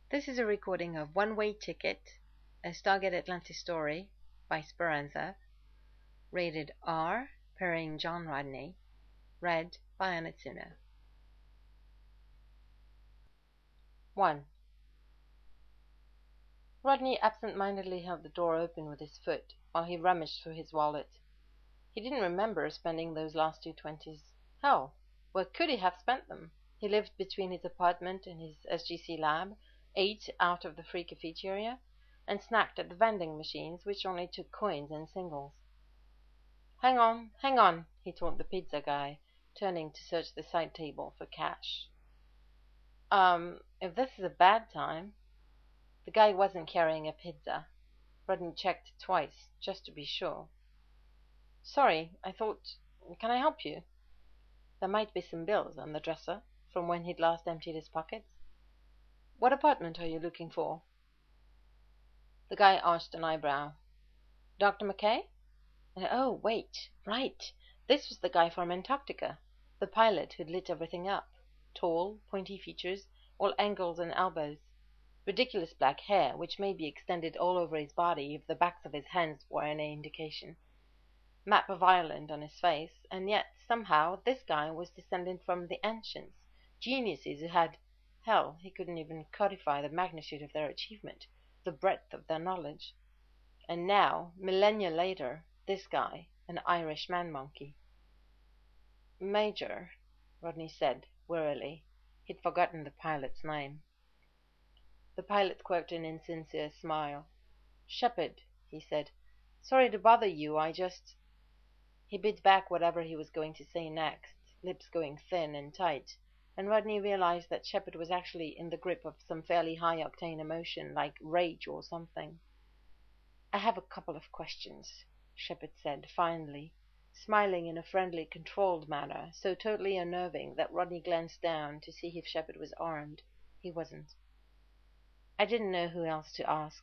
This is a recording of One Way Ticket, a Stargate Atlantis story by Speranza, rated R, parrying John Rodney, read by Anatsuno. 1. Rodney absent-mindedly held the door open with his foot while he rummaged through his wallet. He didn't remember spending those last 2 20s. Hell, where could he have spent them? He lived between his apartment and his SGC lab, ate out of the free cafeteria, and snacked at the vending machines, which only took coins and singles. Hang on, he told the pizza guy, turning to search the side table for cash. If this is a bad time... The guy wasn't carrying a pizza. Rodney checked twice, just to be sure. Sorry, I thought... Can I help you? There might be some bills on the dresser from when he'd last emptied his pockets. What apartment are you looking for? The guy arched an eyebrow. Dr. McKay? Oh, wait, right. This was the guy from Antarctica, the pilot who'd lit everything up. Tall, pointy features, all angles and elbows. Ridiculous black hair, which may be extended all over his body if the backs of his hands were any indication. Map of Ireland on his face, and yet, somehow, this guy was descended from the ancients, geniuses who had... Hell, he couldn't even codify the magnitude of their achievement, the breadth of their knowledge. And now, millennia later, this guy, an Irish man-monkey. Major, Rodney said, wearily. He'd forgotten the pilot's name. The pilot quirked an insincere smile. Shepard, he said. Sorry to bother you, I just... He bit back whatever he was going to say next, lips going thin and tight, and Rodney realized that Shepard was actually in the grip of some fairly high-octane emotion, like rage or something. I have a couple of questions, Shepard said, finally, smiling in a friendly, controlled manner, so totally unnerving that Rodney glanced down to see if Shepard was armed. He wasn't. I didn't know who else to ask.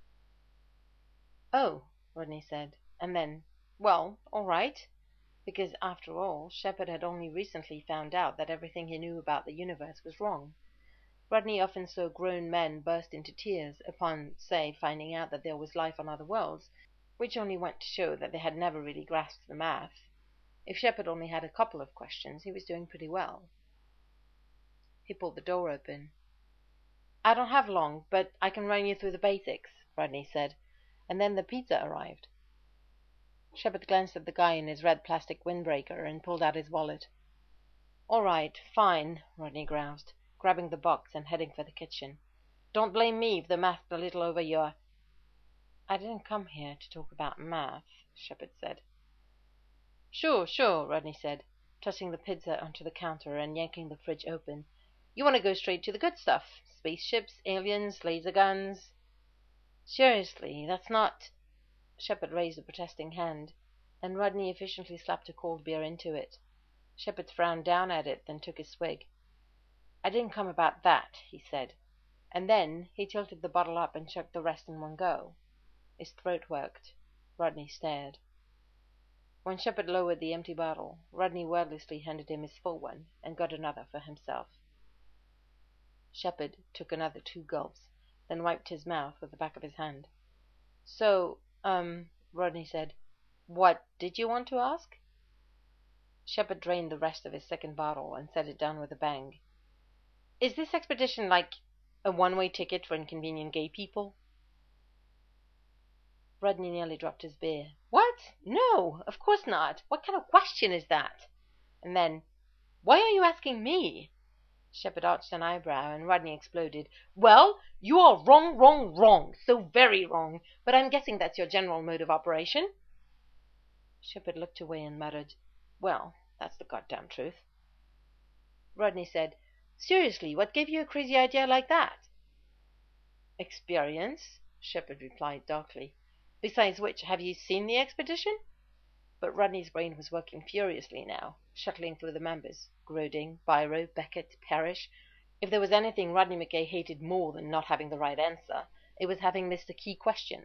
Oh, Rodney said, and then, well, all right. Because, after all, Shepard had only recently found out that everything he knew about the universe was wrong. Rodney often saw grown men burst into tears upon, say, finding out that there was life on other worlds, which only went to show that they had never really grasped the math. If Shepard only had a couple of questions, he was doing pretty well. He pulled the door open. I don't have long, but I can run you through the basics, Rodney said, and then the pizza arrived. Shepard glanced at the guy in his red plastic windbreaker and pulled out his wallet. All right, fine, Rodney groused, grabbing the box and heading for the kitchen. Don't blame me if the math's a little over your... I didn't come here to talk about math, Shepard said. Sure, Rodney said, tossing the pizza onto the counter and yanking the fridge open. You want to go straight to the good stuff. Spaceships, aliens, laser guns. Seriously, that's not... Shepard raised a protesting hand, and Rodney efficiently slapped a cold beer into it. Shepard frowned down at it, then took a swig. I didn't come about that, he said, and then he tilted the bottle up and chugged the rest in one go. His throat worked. Rodney stared. When Shepard lowered the empty bottle, Rodney wordlessly handed him his full one and got another for himself. Shepard took another 2 gulps, then wiped his mouth with the back of his hand. So, Rodney said, what did you want to ask? Shepard drained the rest of his second bottle and set it down with a bang. Is this expedition like a one-way ticket for inconvenient gay people? Rodney nearly dropped his beer. What? No, of course not. What kind of question is that? And then, why are you asking me? Shepard arched an eyebrow, and Rodney exploded. Well, you are wrong. So very wrong. But I'm guessing that's your general mode of operation. Shepard looked away and muttered, well, that's the goddamn truth. Rodney said, seriously, what gave you a crazy idea like that? Experience, Shepard replied darkly. Besides which, have you seen the expedition? But Rodney's brain was working furiously now, shuttling through the members. Groding, Biro, Beckett, Parrish. If there was anything Rodney McKay hated more than not having the right answer, it was having missed a key question.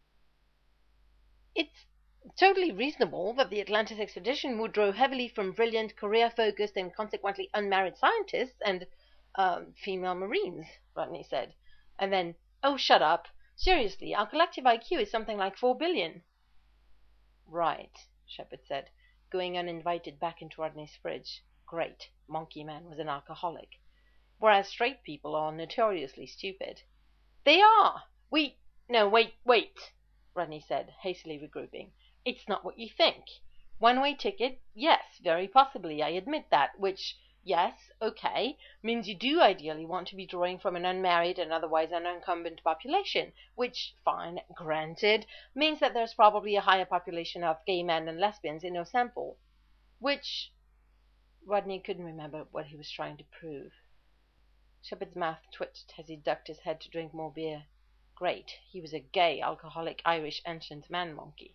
It's totally reasonable that the Atlantis expedition would draw heavily from brilliant, career-focused, and consequently unmarried scientists and female Marines, Rodney said. And then, oh, shut up. Seriously, our collective IQ is something like 4 billion. Right, Shepard said, going uninvited back into Rodney's fridge. Great, Monkey Man was an alcoholic. Whereas straight people are notoriously stupid. They are! No, wait, Rodney said, hastily regrouping. It's not what you think. One-way ticket, yes, very possibly, I admit that, which, yes, okay, means you do ideally want to be drawing from an unmarried and otherwise unencumbered population, which, fine, granted, means that there's probably a higher population of gay men and lesbians in your sample. Which... Rodney couldn't remember what he was trying to prove. Shepard's mouth twitched as he ducked his head to drink more beer. Great, he was a gay, alcoholic, Irish ancient man-monkey.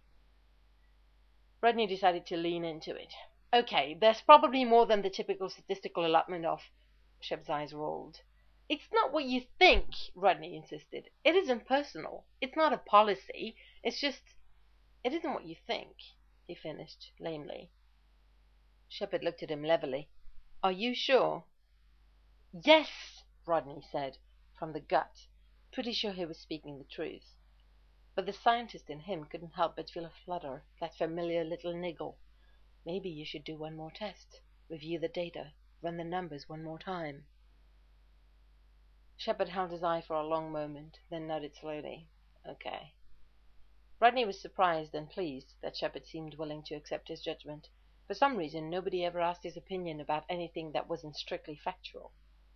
Rodney decided to lean into it. Okay, there's probably more than the typical statistical allotment of... Shepard's eyes rolled. It's not what you think, Rodney insisted. It isn't personal. It's not a policy. It's just... It isn't what you think, he finished, lamely. Shepard looked at him levelly. Are you sure? Yes, Rodney said, from the gut, pretty sure he was speaking the truth. But the scientist in him couldn't help but feel a flutter, that familiar little niggle. Maybe you should do one more test, review the data, run the numbers one more time. Shepard held his eye for a long moment, then nodded slowly. Okay. Rodney was surprised and pleased that Shepard seemed willing to accept his judgment. For some reason, nobody ever asked his opinion about anything that wasn't strictly factual.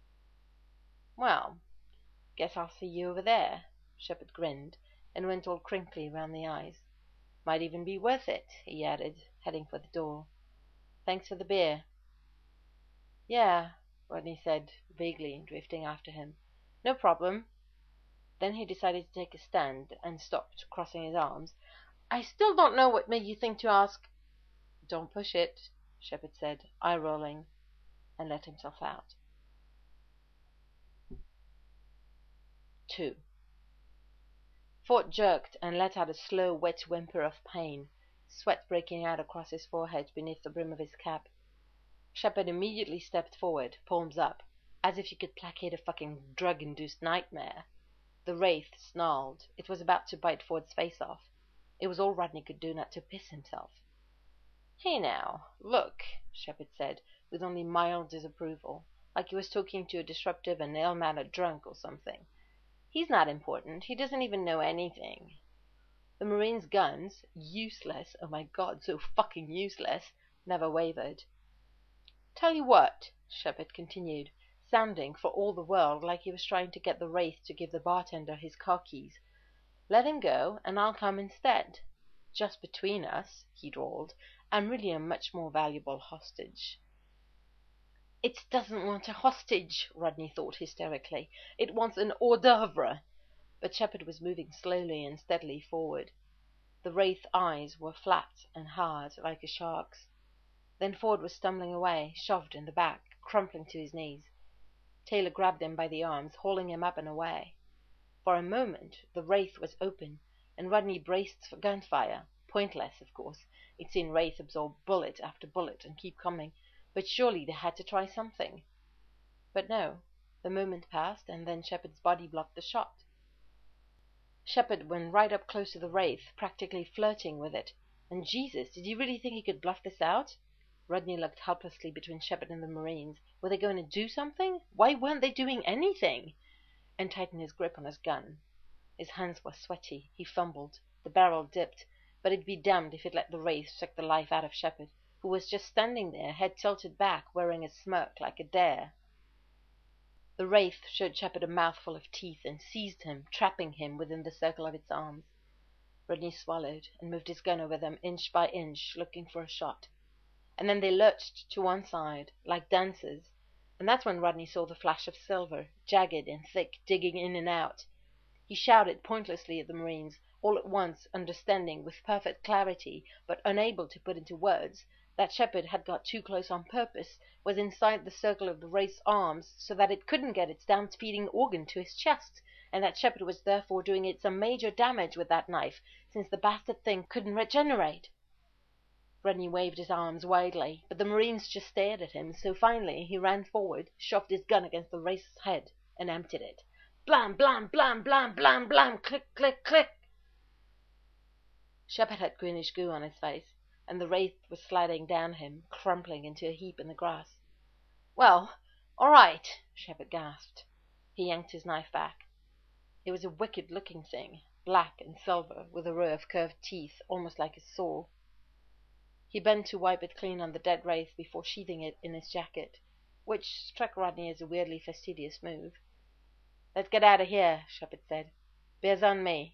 Well, guess I'll see you over there, Shepard grinned, and went all crinkly round the eyes. Might even be worth it, he added, heading for the door. Thanks for the beer. Yeah, Rodney said, vaguely, drifting after him. No problem. Then he decided to take a stand, and stopped, crossing his arms. I still don't know what made you think to ask... Don't push it, Shepard said, eye-rolling, and let himself out. 2. Ford jerked and let out a slow, wet whimper of pain, sweat breaking out across his forehead beneath the brim of his cap. Shepard immediately stepped forward, palms up, as if you could placate a fucking drug-induced nightmare. The wraith snarled. It was about to bite Ford's face off. It was all Rodney could do not to piss himself. Hey now, look, Shepard said, with only mild disapproval, like he was talking to a disruptive and ill-mannered drunk or something. He's not important. He doesn't even know anything. The Marine's guns, useless, oh my god, so fucking useless, never wavered. Tell you what, Shepard continued, sounding for all the world like he was trying to get the wraith to give the bartender his car keys. Let him go, and I'll come instead. Just between us, he drawled, I'm really a much more valuable hostage. It doesn't want a hostage, Rodney thought hysterically. It wants an hors d'oeuvre. But Shepard was moving slowly and steadily forward. The wraith's eyes were flat and hard, like a shark's. Then Ford was stumbling away, shoved in the back, crumpling to his knees. Taylor grabbed him by the arms, hauling him up and away. For a moment the wraith was open, and Rodney braced for gunfire. Pointless, of course. He'd seen wraith absorb bullet after bullet and keep coming, but surely they had to try something. But no. The moment passed, and then Shepard's body blocked the shot. Shepard went right up close to the wraith, practically flirting with it. And Jesus, did you really think he could bluff this out? Rodney looked helplessly between Shepard and the Marines. Were they going to do something? Why weren't they doing anything? And tightened his grip on his gun. His hands were sweaty. He fumbled. The barrel dipped, but it'd be damned if it let the wraith suck the life out of Shepard, who was just standing there, head tilted back, wearing a smirk like a dare. The wraith showed Shepard a mouthful of teeth and seized him, trapping him within the circle of its arms. Rodney swallowed and moved his gun over them inch by inch, looking for a shot. And then they lurched to one side, like dancers, and that's when Rodney saw the flash of silver, jagged and thick, digging in and out. He shouted pointlessly at the Marines, all at once understanding with perfect clarity, but unable to put into words, that Shepard had got too close on purpose, was inside the circle of the wraith's arms, so that it couldn't get its down-feeding organ to his chest, and that Shepard was therefore doing it some major damage with that knife, since the bastard thing couldn't regenerate. Rodney waved his arms widely, but the Marines just stared at him, so finally he ran forward, shoved his gun against the wraith's head, and emptied it. Blam, blam, blam, blam, blam, blam, click, click, click. Shepard had greenish goo on his face, and the wraith was sliding down him, crumpling into a heap in the grass. "Well, all right," Shepard gasped. He yanked his knife back. It was a wicked-looking thing, black and silver, with a row of curved teeth, almost like a saw. He bent to wipe it clean on the dead wraith before sheathing it in his jacket, which struck Rodney as a weirdly fastidious move. "Let's get out of here," Shepard said. "Bear's on me."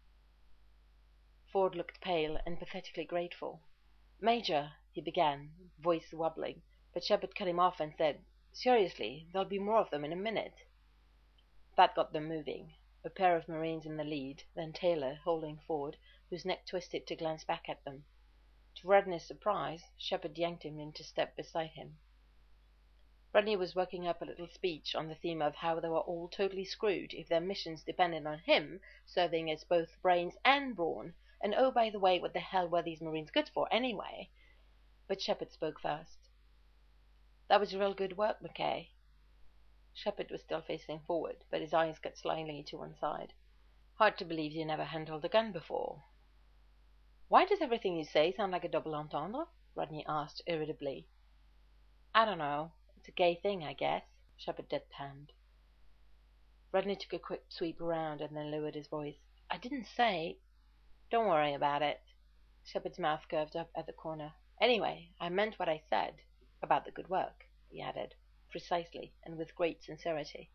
Ford looked pale and pathetically grateful. "Major," he began, voice wobbling, but Shepard cut him off and said, "Seriously, there'll be more of them in a minute." That got them moving, a pair of Marines in the lead, then Taylor holding Ford, whose neck twisted to glance back at them. To Rodney's surprise, Shepard yanked him into step beside him. Rodney was working up a little speech on the theme of how they were all totally screwed if their missions depended on him serving as both brains and brawn, and oh, by the way, what the hell were these Marines good for, anyway? But Shepard spoke first. "That was real good work, McKay." Shepard was still facing forward, but his eyes got slyly to one side. "Hard to believe you never handled a gun before." "Why does everything you say sound like a double entendre?" Rodney asked irritably. "I don't know. It's a gay thing, I guess," Shepard deadpanned. Rodney took a quick sweep around and then lowered his voice. "I didn't say—" "Don't worry about it." Shepard's mouth curved up at the corner. "Anyway, I meant what I said. About the good work," he added, precisely, and with great sincerity.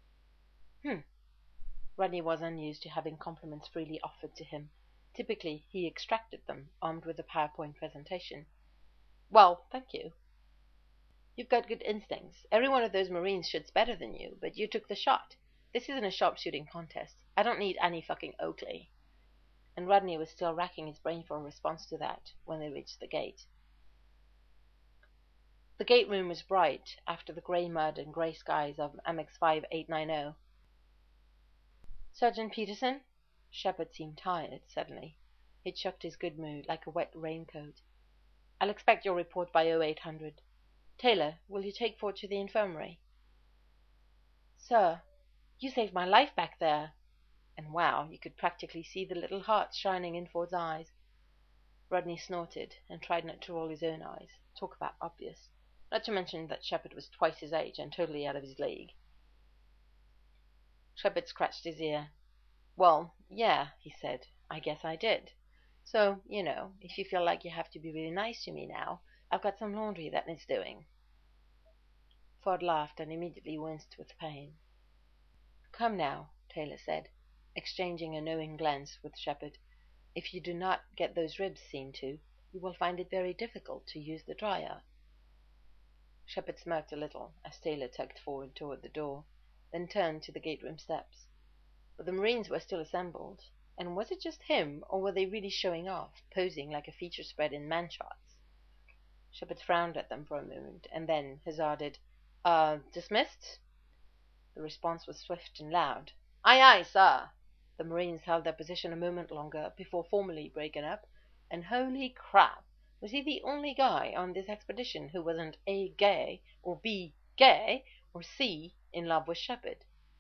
Rodney was unused to having compliments freely offered to him. Typically, he extracted them, armed with a PowerPoint presentation. "Well, thank you. You've got good instincts. Every one of those Marines shoots better than you, but you took the shot. This isn't a sharpshooting contest. I don't need Annie fucking Oakley." And Rodney was still racking his brain for a response to that when they reached the gate. The gate room was bright after the grey mud and grey skies of MX 5890. "Sergeant Peterson?" Shepard seemed tired, suddenly. He'd shocked his good mood like a wet raincoat. "I'll expect your report by 0800. Taylor, will you take Ford to the infirmary?" "Sir, you saved my life back there." And wow, you could practically see the little hearts shining in Ford's eyes. Rodney snorted and tried not to roll his own eyes. Talk about obvious. Not to mention that Shepard was twice his age and totally out of his league. Shepard scratched his ear. "Well, yeah," he said. "I guess I did. So, if you feel like you have to be really nice to me now, I've got some laundry that needs doing." Ford laughed and immediately winced with pain. "Come now," Taylor said, exchanging a knowing glance with Shepard. "If you do not get those ribs seen to, you will find it very difficult to use the dryer." Shepard smirked a little as Taylor tugged Ford toward the door, then turned to the gate-room steps. But the Marines were still assembled, and was it just him, or were they really showing off, posing like a feature spread in man-shots? Shepard frowned at them for a moment, and then hazarded, "Dismissed?" The response was swift and loud. "Aye, aye, sir." The Marines held their position a moment longer before formally breaking up, and holy crap, was he the only guy on this expedition who wasn't A, gay, or B, gay, or C, in love with Shepard?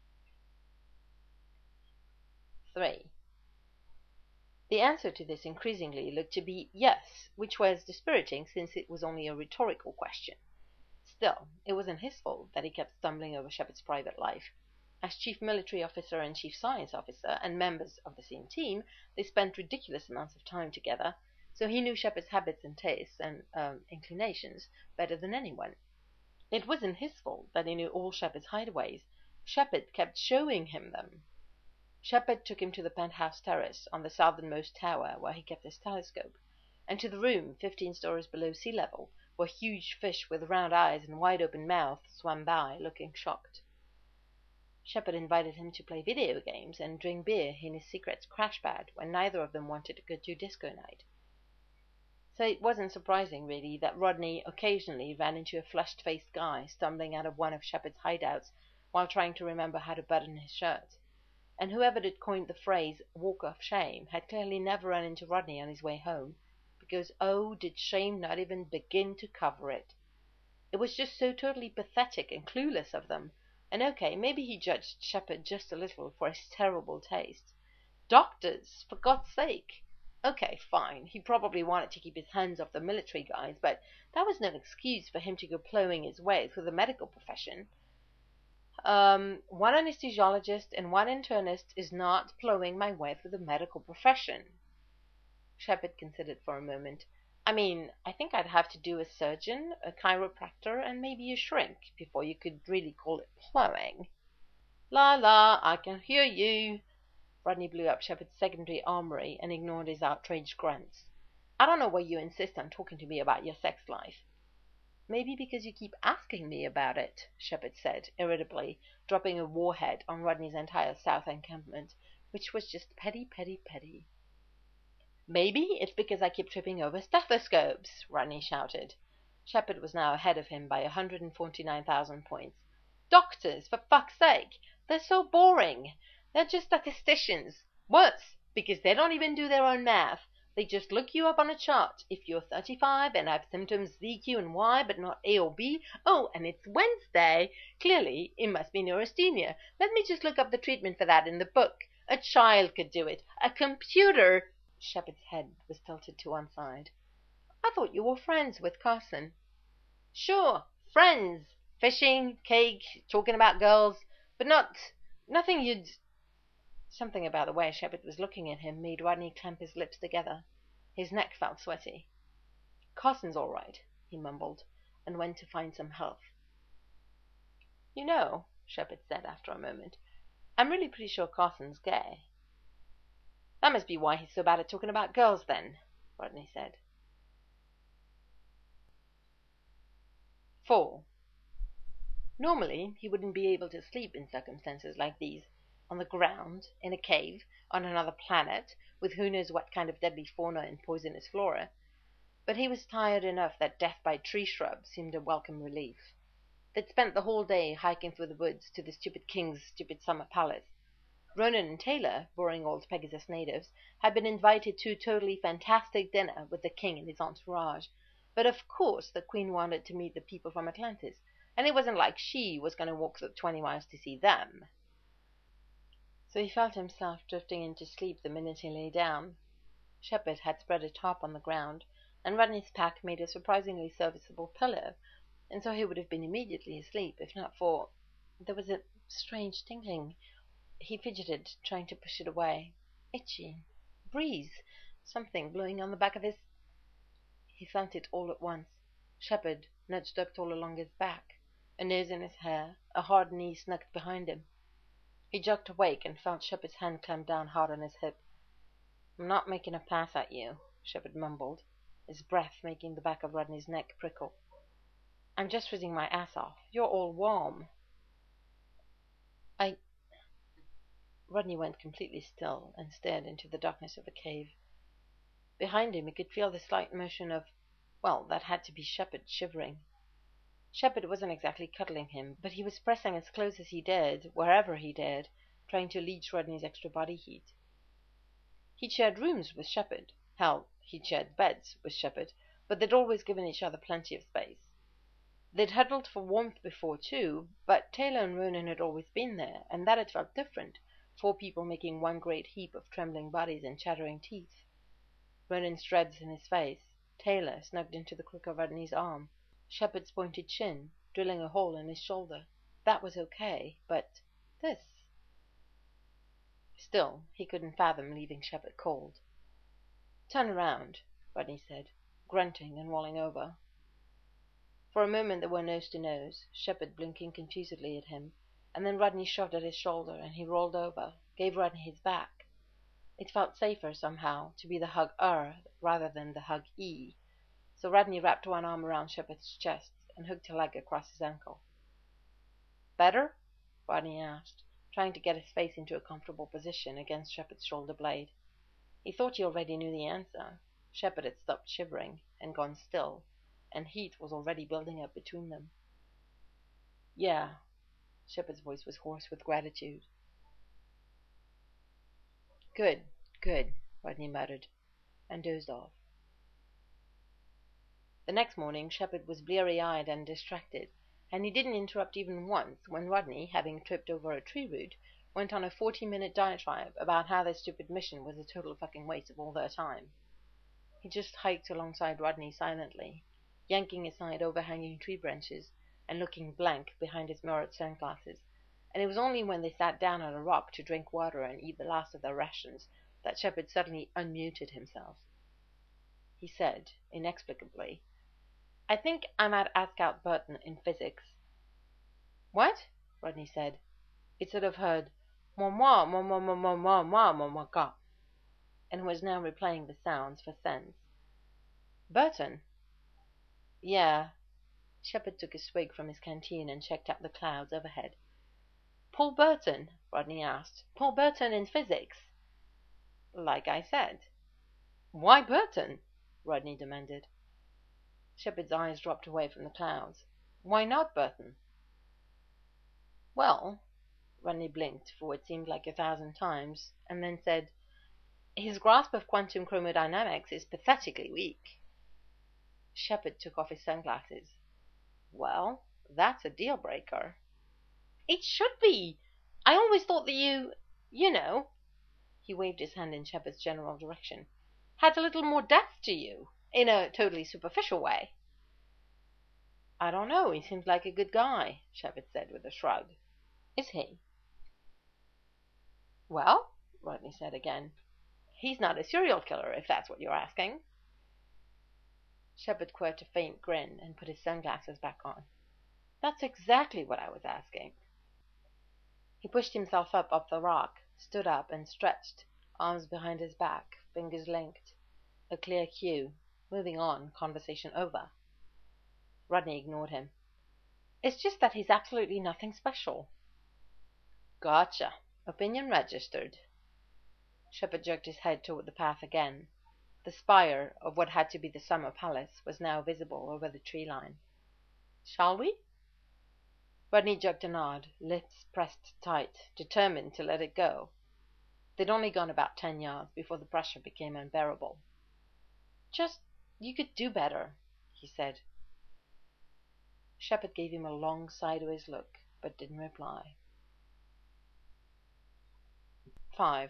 3. The answer to this increasingly looked to be yes, which was dispiriting since it was only a rhetorical question. Still, it wasn't his fault that he kept stumbling over Shepard's private life. As chief military officer and chief science officer, and members of the same team, they spent ridiculous amounts of time together, so he knew Shepard's habits and tastes and inclinations better than anyone. It wasn't his fault that he knew all Shepard's hideaways. Shepard kept showing him them. Shepard took him to the penthouse terrace on the southernmost tower where he kept his telescope, and to the room 15 stories below sea level, where huge fish with round eyes and wide-open mouths swam by, looking shocked. Shepard invited him to play video games and drink beer in his secret crash pad when neither of them wanted to go to disco night. So it wasn't surprising, really, that Rodney occasionally ran into a flushed-faced guy stumbling out of one of Shepard's hideouts while trying to remember how to button his shirt. And whoever did coin the phrase "walk of shame" had clearly never run into Rodney on his way home, because oh, did shame not even begin to cover it. It was just so totally pathetic and clueless of them, And okay, maybe he judged Shepard just a little for his terrible taste. Doctors, for God's sake! Okay, fine, he probably wanted to keep his hands off the military guys, but that was no excuse for him to go plowing his way through the medical profession. One anesthesiologist and one internist is not plowing my way through the medical profession. Shepard considered for a moment. I mean, I think I'd have to do a surgeon, a chiropractor, and maybe a shrink before you could really call it plowing. La la, I can hear you. Rodney blew up Shepard's secondary armory and ignored his outraged grunts. I don't know why you insist on talking to me about your sex life. Maybe because you keep asking me about it, Shepard said, irritably, dropping a warhead on Rodney's entire south encampment, which was just petty, petty, petty. Maybe it's because I keep tripping over stethoscopes, Rodney shouted. Shepard was now ahead of him by 149,000 points. Doctors, for fuck's sake! They're so boring! They're just statisticians. Worse, because they don't even do their own math. They just look you up on a chart. If you're 35 and have symptoms Z, Q, and Y, but not A or B, oh, and it's Wednesday, clearly it must be neurasthenia. Let me just look up the treatment for that in the book. A child could do it. A computer... Shepard's head was tilted to one side. I thought you were friends with Carson. Sure, friends. Fishing, cake, talking about girls, but nothing you'd... Something about the way Shepard was looking at him made Rodney clamp his lips together. His neck felt sweaty. Carson's all right, he mumbled, and went to find some health. You know, Shepard said after a moment, I'm really pretty sure Carson's gay. That must be why he's so bad at talking about girls, then, Rodney said. 4. Normally, he wouldn't be able to sleep in circumstances like these, on the ground, in a cave, on another planet, with who knows what kind of deadly fauna and poisonous flora, but he was tired enough that death by tree shrub seemed a welcome relief. They'd spent the whole day hiking through the woods to the stupid king's stupid summer palace. Ronan and Taylor, boring old Pegasus natives, had been invited to a totally fantastic dinner with the king and his entourage, but of course the queen wanted to meet the people from Atlantis, and it wasn't like she was going to walk the 20 miles to see them. So he felt himself drifting into sleep the minute he lay down. Shepard had spread a tarp on the ground, and Rodney's pack made a surprisingly serviceable pillow, and so he would have been immediately asleep if not for... There was a strange tingling. He fidgeted, trying to push it away. Itchy. Breeze. Something blowing on the back of his... He felt it all at once. Shepard nudged up all along his back, a nose in his hair, a hard knee snugged behind him. He jerked awake and felt Shepard's hand clamp down hard on his hip. I'm not making a pass at you, Shepard mumbled, his breath making the back of Rodney's neck prickle. I'm just freezing my ass off. You're all warm. Rodney went completely still and stared into the darkness of the cave. Behind him he could feel the slight motion of, well, that had to be Shepard shivering. Shepard wasn't exactly cuddling him, but he was pressing as close as he dared, wherever he dared, trying to leech Rodney's extra body heat. He'd shared rooms with Shepard. Hell, he'd shared beds with Shepard, but they'd always given each other plenty of space. They'd huddled for warmth before, too, but Taylor and Ronan had always been there, and that had felt different. 4 people making one great heap of trembling bodies and chattering teeth. Ronan's dreads in his face, Taylor snugged into the crook of Rodney's arm, Shepard's pointed chin drilling a hole in his shoulder. That was okay, but this... Still, he couldn't fathom leaving Shepard cold. Turn around, Rodney said, grunting and rolling over. For a moment they were nose to nose, Shepard blinking confusedly at him, and then Rodney shoved at his shoulder and he rolled over, gave Rodney his back. It felt safer, somehow, to be the hug-er rather than the hug-e, so Rodney wrapped one arm around Shepard's chest and hooked a leg across his ankle. Better? Rodney asked, trying to get his face into a comfortable position against Shepard's shoulder blade. He thought he already knew the answer. Shepard had stopped shivering and gone still, and heat was already building up between them. Yeah. Shepard's voice was hoarse with gratitude. Good, good, Rodney muttered, and dozed off. The next morning Shepard was bleary-eyed and distracted, and he didn't interrupt even once when Rodney, having tripped over a tree root, went on a 40-minute diatribe about how their stupid mission was a total fucking waste of all their time. He just hiked alongside Rodney silently, yanking aside overhanging tree branches and looking blank behind his mirrored sunglasses, and it was only when they sat down on a rock to drink water and eat the last of their rations that Shepard suddenly unmuted himself. He said, inexplicably, "I think I might ask out Burton in physics." "What?" Rodney said. It sort of heard moi moi moi moi moi moi moi moi moi moi ga, and was now replaying the sounds for sense. "Burton?" "Yeah." Shepard took a swig from his canteen and checked out the clouds overhead. "Paul Burton?" Rodney asked. "Paul Burton in physics?" "Like I said." "Why Burton?" Rodney demanded. Shepard's eyes dropped away from the clouds. "Why not Burton?" "Well," Rodney blinked for what seemed like 1,000 times, and then said, "his grasp of quantum chromodynamics is pathetically weak." Shepard took off his sunglasses. "Well, that's a deal-breaker." "It should be. I always thought that you know," he waved his hand in Shepard's general direction, "had a little more depth to you, in a totally superficial way." "I don't know. He seems like a good guy," Shepard said with a shrug. "Is he?" "Well," Rodney said again, "he's not a serial killer, if that's what you're asking." Shepard quirked a faint grin and put his sunglasses back on. "That's exactly what I was asking." He pushed himself up off the rock, stood up and stretched, arms behind his back, fingers linked. A clear cue. Moving on, conversation over. Rodney ignored him. "It's just that he's absolutely nothing special." "Gotcha. Opinion registered." Shepard jerked his head toward the path again. The spire of what had to be the summer palace was now visible over the tree line. "Shall we?" Rodney jerked a nod, lips pressed tight, determined to let it go. They'd only gone about 10 yards before the pressure became unbearable. You could do better," he said. Shepard gave him a long sideways look, but didn't reply. 5.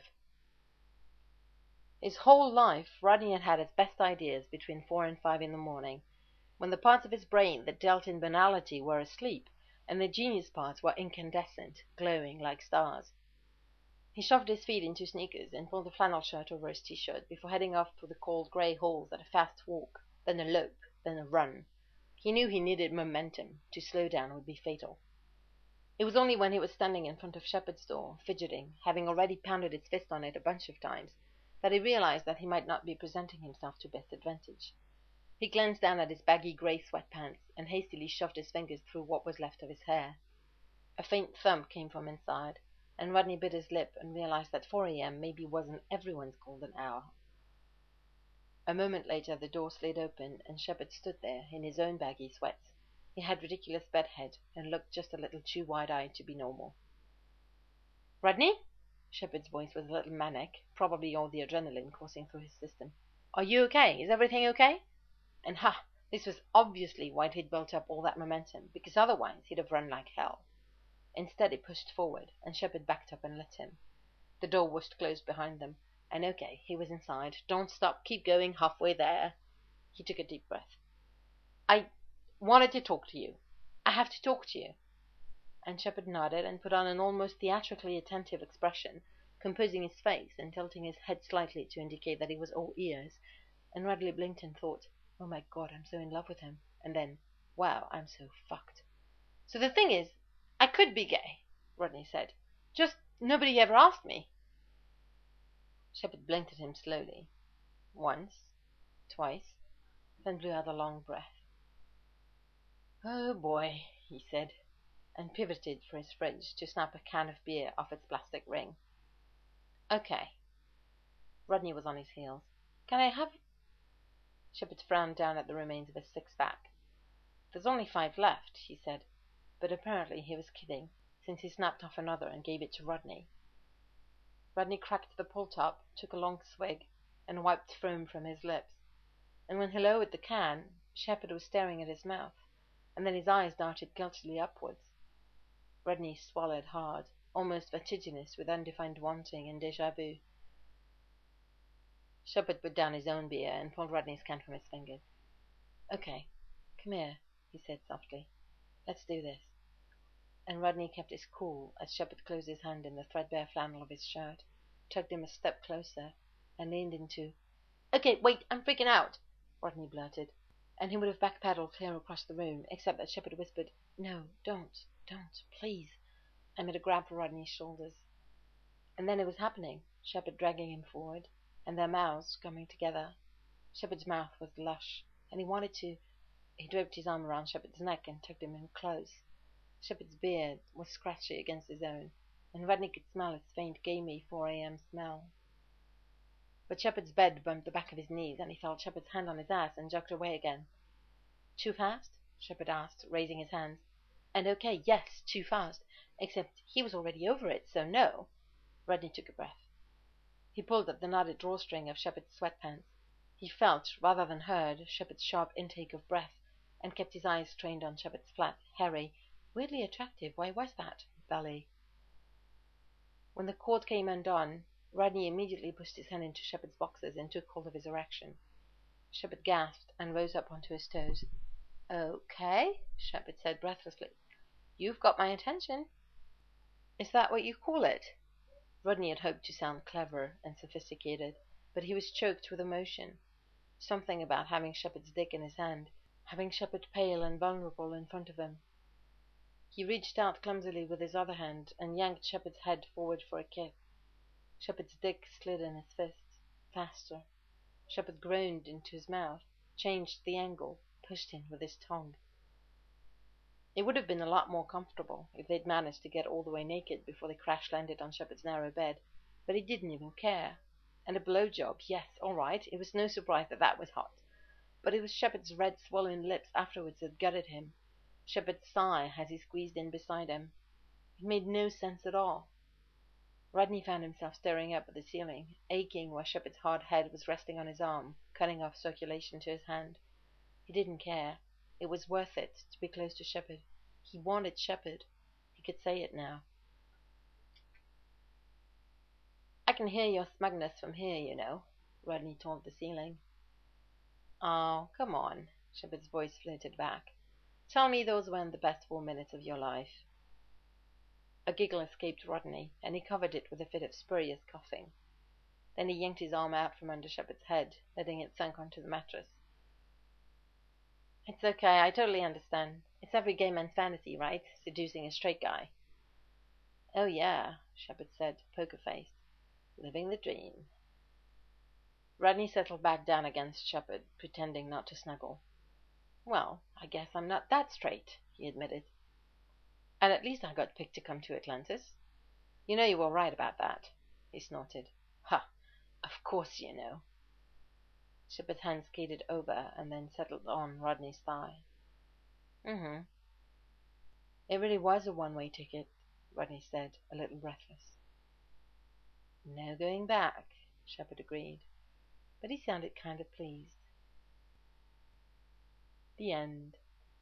His whole life, Rodney had had his best ideas between 4 and 5 in the morning, when the parts of his brain that dealt in banality were asleep, and the genius parts were incandescent, glowing like stars. He shoved his feet into sneakers and pulled a flannel shirt over his t-shirt before heading off through the cold grey halls at a fast walk, then a lope, then a run. He knew he needed momentum. To slow down would be fatal. It was only when he was standing in front of Shepard's door, fidgeting, having already pounded his fist on it a bunch of times, that he realized that he might not be presenting himself to best advantage. He glanced down at his baggy grey sweatpants and hastily shoved his fingers through what was left of his hair. A faint thump came from inside, and Rodney bit his lip and realized that 4 a.m. maybe wasn't everyone's golden hour. A moment later the door slid open, and Shepard stood there in his own baggy sweats. He had ridiculous bedhead, and looked just a little too wide-eyed to be normal. "Rodney?" Shepard's voice was a little manic, probably all the adrenaline coursing through his system. "Are you okay? Is everything okay?" And this was obviously why he'd built up all that momentum, because otherwise he'd have run like hell. Instead he pushed forward, and Shepard backed up and let him. The door whooshed closed behind them, and okay, he was inside. "Don't stop, keep going, halfway there." He took a deep breath. "I wanted to talk to you. I have to talk to you." And Shepard nodded and put on an almost theatrically attentive expression, composing his face and tilting his head slightly to indicate that he was all ears, and Rodney blinked and thought, "Oh my God, I'm so in love with him," and then, "Wow, I'm so fucked." "So the thing is, I could be gay," Rodney said. "Just nobody ever asked me." Shepard blinked at him slowly. Once, twice, then blew out a long breath. "Oh boy," he said, and pivoted for his fridge to snap a can of beer off its plastic ring. "Okay." Rodney was on his heels. "Can I have—" Shepard frowned down at the remains of his six-pack. "There's only 5 left," he said, but apparently he was kidding, since he snapped off another and gave it to Rodney. Rodney cracked the pull top, took a long swig, and wiped foam from his lips, and when he lowered the can, Shepard was staring at his mouth. and then his eyes darted guiltily upwards. Rodney swallowed hard, almost vertiginous with undefined wanting and déjà vu. Shepard put down his own beer and pulled Rodney's can from his fingers. "Okay, come here," he said softly. "Let's do this." And Rodney kept his cool as Shepard closed his hand in the threadbare flannel of his shirt, tugged him a step closer, and leaned into... "Okay, wait, I'm freaking out," Rodney blurted, and he would have backpedaled clear across the room, except that Shepard whispered, "No, don't, please," and made a grab for Rodney's shoulders. And then it was happening, Shepard dragging him forward, and their mouths coming together. Shepard's mouth was lush, and he wanted to... He draped his arm around Shepard's neck and tugged him in close. Shepard's beard was scratchy against his own, and Rodney could smell its faint, gamey 4 a.m. smell. But Shepard's bed bumped the back of his knees, and he felt Shepard's hand on his ass and jerked away again. "Too fast?" Shepard asked, raising his hands. And okay, yes, too fast, except he was already over it, so no. Rodney took a breath. He pulled at the knotted drawstring of Shepard's sweatpants. He felt, rather than heard, Shepard's sharp intake of breath, and kept his eyes trained on Shepard's flat, hairy, weirdly attractive, why was that, belly. When the cord came undone, Rodney immediately pushed his hand into Shepard's boxers and took hold of his erection. Shepard gasped and rose up onto his toes. "Okay," Shepard said breathlessly. "You've got my attention." "Is that what you call it?" Rodney had hoped to sound clever and sophisticated, but he was choked with emotion. Something about having Shepard's dick in his hand, having Shepard pale and vulnerable in front of him. He reached out clumsily with his other hand and yanked Shepard's head forward for a kick. Shepard's dick slid in his fist, faster. Shepard groaned into his mouth, changed the angle, pushed in with his tongue. It would have been a lot more comfortable if they'd managed to get all the way naked before they crash-landed on Shepard's narrow bed, but he didn't even care. And a blowjob, yes, all right, it was no surprise that that was hot. But it was Shepard's red, swollen lips afterwards that gutted him. Shepard's sigh as he squeezed in beside him. It made no sense at all. Rodney found himself staring up at the ceiling, aching where Shepard's hard head was resting on his arm, cutting off circulation to his hand. He didn't care. It was worth it to be close to Shepard. He wanted Shepard. He could say it now. "I can hear your smugness from here, you know," Rodney told the ceiling. "Oh, come on," Shepard's voice floated back. "Tell me those weren't the best 4 minutes of your life." A giggle escaped Rodney, and he covered it with a fit of spurious coughing. Then he yanked his arm out from under Shepard's head, letting it sink onto the mattress. "It's okay, I totally understand. It's every gay man's fantasy, right? Seducing a straight guy." "Oh yeah," Shepard said, poker-faced. "Living the dream." Rodney settled back down against Shepard, pretending not to snuggle. "Well, I guess I'm not that straight," he admitted. "And at least I got picked to come to Atlantis. You know you were right about that," he snorted. "Ha! Of course you know." Shepard's hand skated over and then settled on Rodney's thigh. "Mm-hmm." "It really was a one-way ticket," Rodney said, a little breathless. "No going back," Shepard agreed, but he sounded kind of pleased. The end.